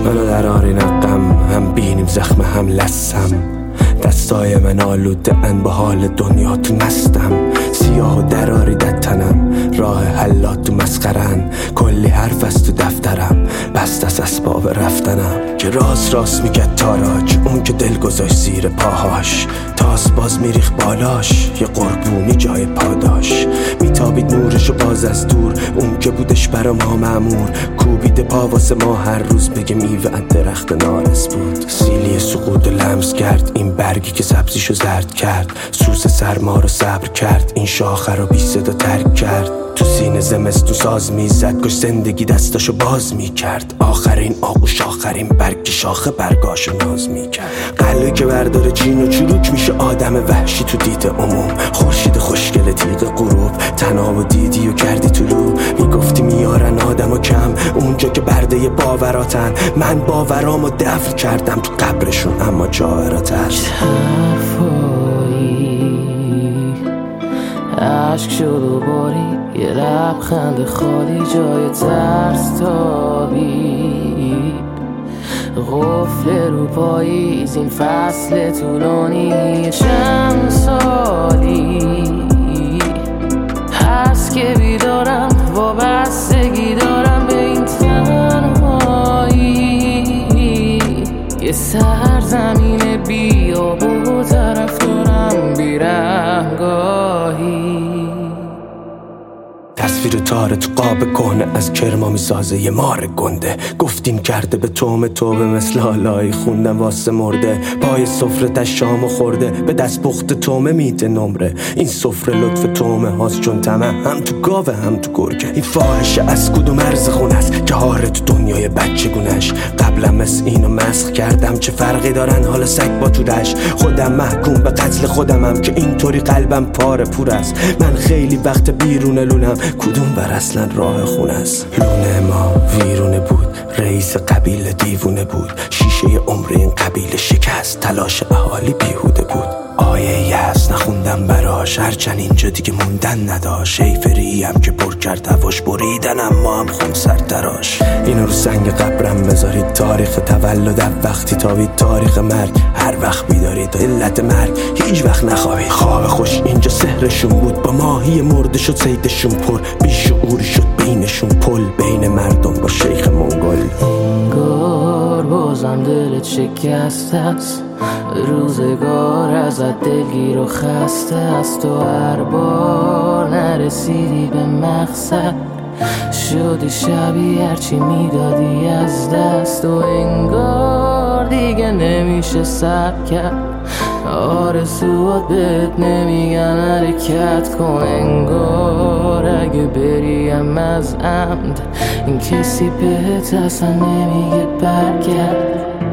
منو در آری نقم، هم بینیم زخم هم لسم. دستای من آلوده ان با حال دنیا تو مستم. سیاه و دراری در تنم، راه حلات تو مسخرن. کلی حرف از تو دفترم، بست از اسباب رفتنم. که راست میگه تاراج، اون که دل گذاشت زیر پاهاش. تاس باز میریخ بالاش، یه قربونی جای پاداش. میتابید نورشو باز از دور، اون که بودش برا ما مأمور. کوبیده پا واسه ما هر روز، بگه میوه درخت نارس بود. سیلی سقوط لمس کرد این برگی که سبزیشو زرد کرد. سوز سرما رو صبر کرد، این شاخه رو بی صدا ترک کرد. تو سینه زمستون ساز میزد، کش زندگی دستاشو باز میکرد. آخرین آغوش آخرین برگ شاخه برگاشو ناز میکرد. قلبی که برداره چین و چروک میشه آدم وحشی تو دید عموم. خورشید خوشگل تیغ غروب، تناب و دیدی و کردی طلوع. میگفتی میارن آدم و کم، اونجا که برده باوراتن. من باورامو دفن کردم تو قبرشون، اما جاوراتن. عشق شد و باری، یه لبخند خالی جای ترس تابید. قفل رو پاییز این فصل طولانی چند سالی هست که بیدارم، وابستگی دارم به این تنهایی. یه سرزمین بیاب و طرف دارم بیرهگاهی. تصویر تار تو قاب کهنه از کرما میسازه یه مار گنده. گفتین کرده به توبه مثل آلایی خوندم واسه مرده. پای سفره تشامو خورده، به دست پخت تومه میده نمره. این سفره لطف تومه هاست چون طمع هم تو گاوه هم تو گرگه. این فاحشه از کدوم مرز خونه است که هاره تو دنیای بچگونش. قبلا مثل اینو مسخ کردم، چه فرقی دارن حالا سگ با تورش. خودم محکوم به قتل خودمم که اینطوری قلبم پاره پور است. من خیلی وقت بیرون لونم، کدوم بر اصلا راه خونه است. لونه ما ویرونه بود، رئیس قبیله دیوونه بود. شیشه عمر این قبیله شکست، تلاش اهالی بیهوده بود. آیه یأس نخوندم براش، هرچند اینجا دیگه موندن نداشت. شیفری هم که پر کرد هواش بریدن، اما هم خون سر تراش. اینو رو سنگ قبرم بذارید، تاریخ تولدم وقتی تابید. تاریخ مرگ هر وقت بیدارید، علت مرگ هیچ وقت نخوابید. خواب خوش اینجا سحرشون بود، با ماهی مرده شد صیدشون پر. بیشعوری شد بینشون پل، بین مردم با شیخ منگل. انگار بازم دلت شکسته است، روزگار ازت دلگیر و خسته است. و هر بار نرسیدی به مقصد، شدی شبیه هرچی میدادی از دست. و انگار دیگه نمیشه صبر کرد، آرزوات بهت نمیگن حرکت کن. انگار اگه بریم از عمد، این کسی بهت اصلا نمیگه برگرد.